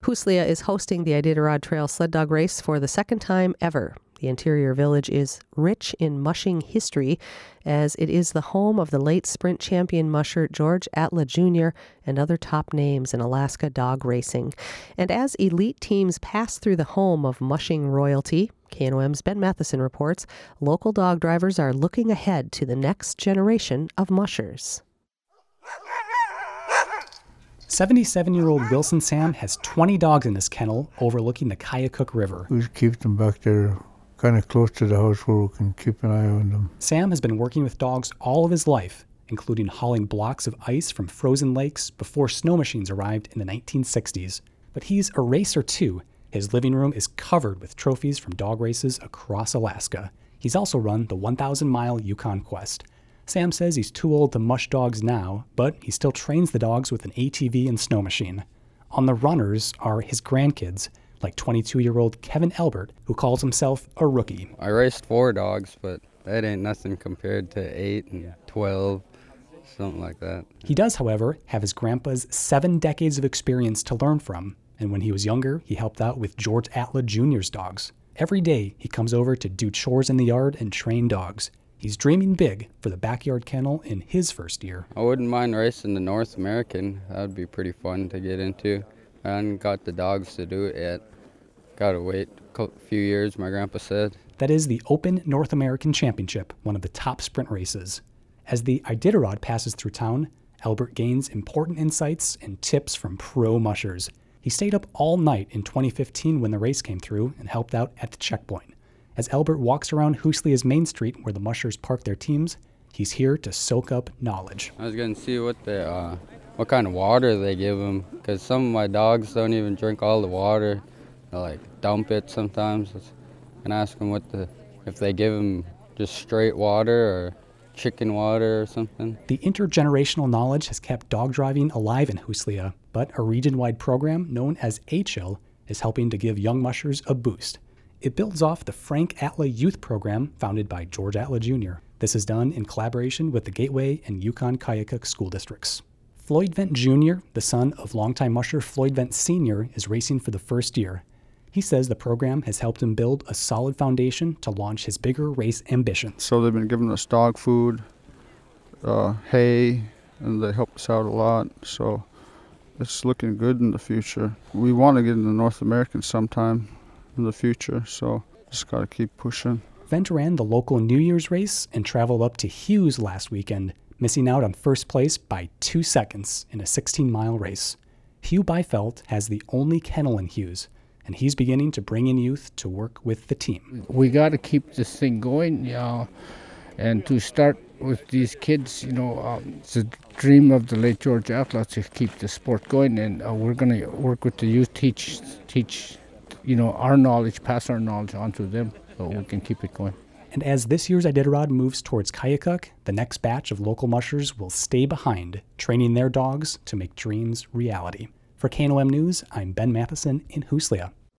Huslia is hosting the Iditarod Trail Sled Dog Race for the second time ever. The interior village is rich in mushing history, as it is the home of the late sprint champion musher George Atla Jr. and other top names in Alaska dog racing. And as elite teams pass through the home of mushing royalty, KNOM's Ben Matheson reports, local dog drivers are looking ahead to the next generation of mushers. 77-year-old Wilson Sam has 20 dogs in his kennel overlooking the Kayakuk River. We just keep them back there, kind of close to the house where we can keep an eye on them. Sam has been working with dogs all of his life, including hauling blocks of ice from frozen lakes before snow machines arrived in the 1960s. But he's a racer too. His living room is covered with trophies from dog races across Alaska. He's also run the 1,000-mile Yukon Quest. Sam says he's too old to mush dogs now, but he still trains the dogs with an ATV and snow machine. On the runners are his grandkids, like 22-year-old Kevin Elbert, who calls himself a rookie. I raced 4 dogs, but that ain't nothing compared to 8 and 12, something like that. He does, however, have his grandpa's 7 decades of experience to learn from, and when he was younger, he helped out with George Atla Jr.'s dogs. Every day, he comes over to do chores in the yard and train dogs. He's dreaming big for the backyard kennel in his first year. I wouldn't mind racing the North American. That would be pretty fun to get into. I haven't got the dogs to do it yet. Gotta wait a few years, my grandpa said. That is the Open North American Championship, one of the top sprint races. As the Iditarod passes through town, Albert gains important insights and tips from pro mushers. He stayed up all night in 2015 when the race came through and helped out at the checkpoint. As Albert walks around Huslia's Main Street where the mushers park their teams, he's here to soak up knowledge. I was going to see what kind of water they give them, because some of my dogs don't even drink all the water. They dump it sometimes. And ask them if they give them just straight water or chicken water or something. The intergenerational knowledge has kept dog driving alive in Huslia, but a region-wide program known as HL is helping to give young mushers a boost. It builds off the Frank Atla Youth Program founded by George Atla Jr. This is done in collaboration with the Gateway and Yukon Kayakuk school districts. Floyd Vent Jr., the son of longtime musher Floyd Vent Sr., is racing for the first year. He says the program has helped him build a solid foundation to launch his bigger race ambitions. So they've been giving us dog food, hay, and they help us out a lot. So it's looking good in the future. We want to get into North American sometime in the future, so just got to keep pushing. Vent ran the local New Year's race and traveled up to Hughes last weekend, missing out on first place by 2 seconds in a 16-mile race. Hugh Byfeld has the only kennel in Hughes, and he's beginning to bring in youth to work with the team. We got to keep this thing going, and to start with these kids, it's a dream of the late George Atla to keep the sport going, and we're going to work with the youth, teach our knowledge, pass our knowledge on to them so we can keep it going. And as this year's Iditarod moves towards Kayakuk, the next batch of local mushers will stay behind, training their dogs to make dreams reality. For KNOM News, I'm Ben Matheson in Huslia.